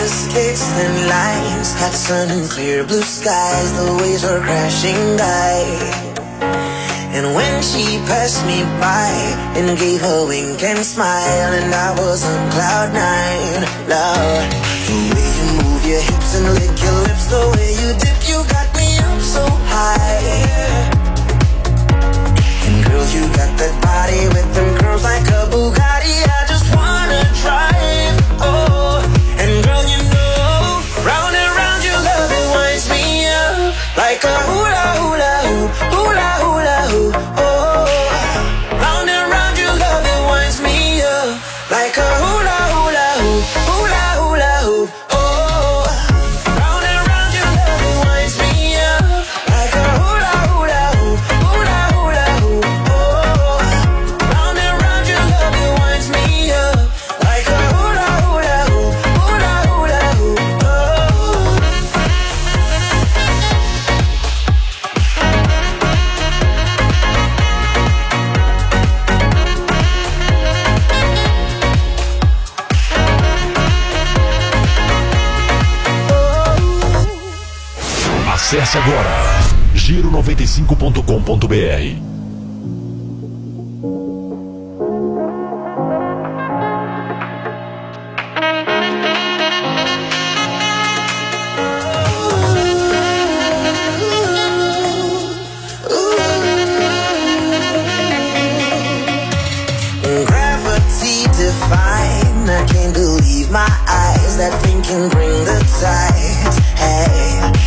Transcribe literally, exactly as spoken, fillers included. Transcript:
Colorless kicks and lines, hot sun and clear blue skies, the waves were crashing by. And when she passed me by and gave a wink and smile, and I was on cloud nine, Lord, the way you move your hips and lick your lips, the way you dip, you got me up so high. And girl, you got that body with them curls like a Bugatti, I just wanna drive, oh. And girl, you know, round and round your love, it winds me up like a hula hula hoop, hula hula hoop, oh. Round and round your love, it winds me up like a hula hula hoop, hula hula hoop, oh. Round and round your love, it winds me up like a hula hula hoop, hula hula hoop, oh. Round and round your love, it winds me up like a hula hula hoop, hula hula hoop, oh. Acesse agora giro noventa e cinco ponto com ponto br. Gravity define, I can't believe my eyes, that thing can bring the tides, hey.